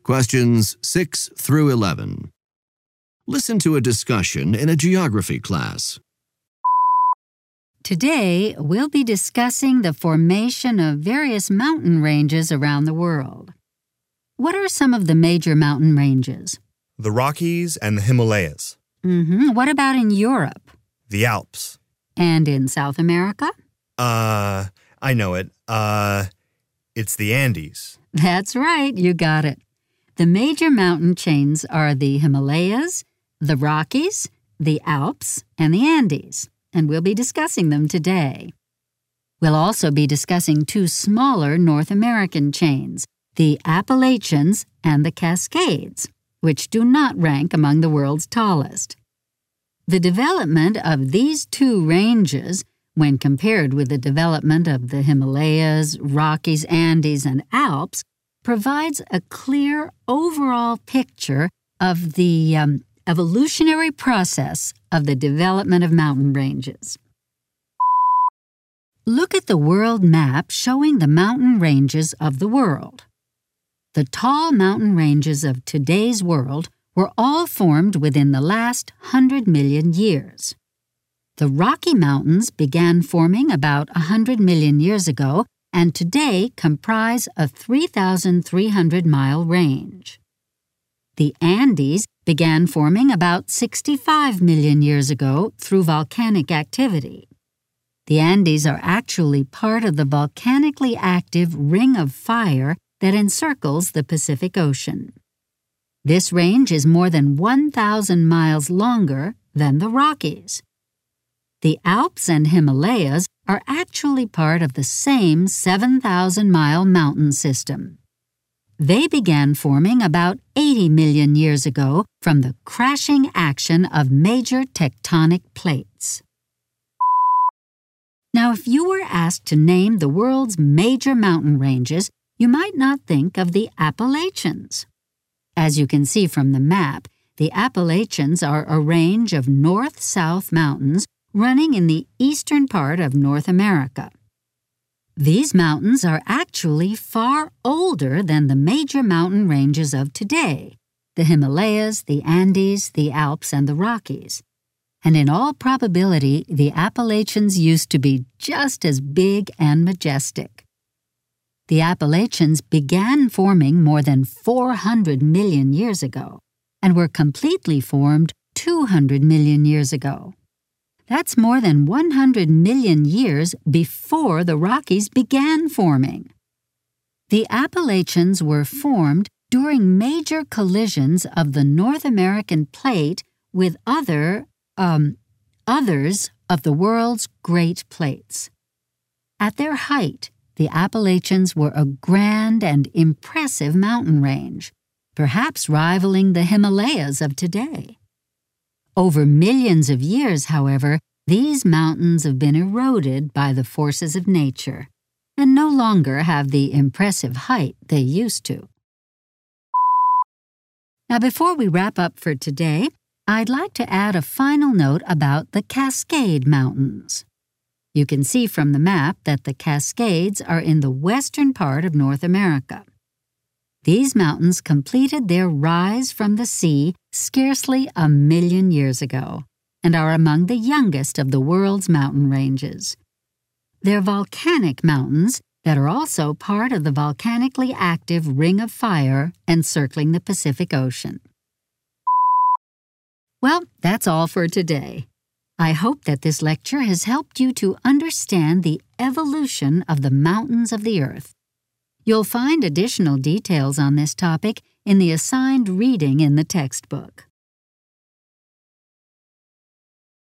Questions 6 through 11. Listen to a discussion in a geography class. Today, we'll be discussing the formation of various mountain ranges around the world. What are some of the major mountain ranges? The Rockies and the Himalayas. What about in Europe? The Alps. And in South America? I know it. It's the Andes. That's right, you got it. The major mountain chains are the Himalayas, the Rockies, the Alps, and the Andes, and we'll be discussing them today. We'll also be discussing two smaller North American chains, the Appalachians and the Cascades, which do not rank among the world's tallest. The development of these two ranges, when compared with the development of the Himalayas, Rockies, Andes, and Alps, provides a clear overall picture of the evolutionary process of the development of mountain ranges. Look at the world map showing the mountain ranges of the world. The tall mountain ranges of today's world were all formed within the last 100 million years. The Rocky Mountains began forming about 100 million years ago and today comprise a 3,300-mile range. The Andes began forming about 65 million years ago through volcanic activity. The Andes are actually part of the volcanically active ring of fire that encircles the Pacific Ocean. This range is more than 1,000 miles longer than the Rockies. The Alps and Himalayas are actually part of the same 7,000-mile mountain system. They began forming about 80 million years ago from the crashing action of major tectonic plates. Now, if you were asked to name the world's major mountain ranges, you might not think of the Appalachians. As you can see from the map, the Appalachians are a range of north-south mountains running in the eastern part of North America. These mountains are actually far older than the major mountain ranges of today, the Himalayas, the Andes, the Alps, and the Rockies. And in all probability, the Appalachians used to be just as big and majestic. The Appalachians began forming more than 400 million years ago and were completely formed 200 million years ago. That's more than 100 million years before the Rockies began forming. The Appalachians were formed during major collisions of the North American plate with others of the world's great plates. At their height, the Appalachians were a grand and impressive mountain range, perhaps rivaling the Himalayas of today. Over millions of years, however, these mountains have been eroded by the forces of nature and no longer have the impressive height they used to. Now, before we wrap up for today, I'd like to add a final note about the Cascade Mountains. You can see from the map that the Cascades are in the western part of North America. These mountains completed their rise from the sea scarcely 1 million years ago and are among the youngest of the world's mountain ranges. They're volcanic mountains that are also part of the volcanically active ring of fire encircling the Pacific Ocean. Well, that's all for today. I hope that this lecture has helped you to understand the evolution of the mountains of the Earth. You'll find additional details on this topic in the assigned reading in the textbook.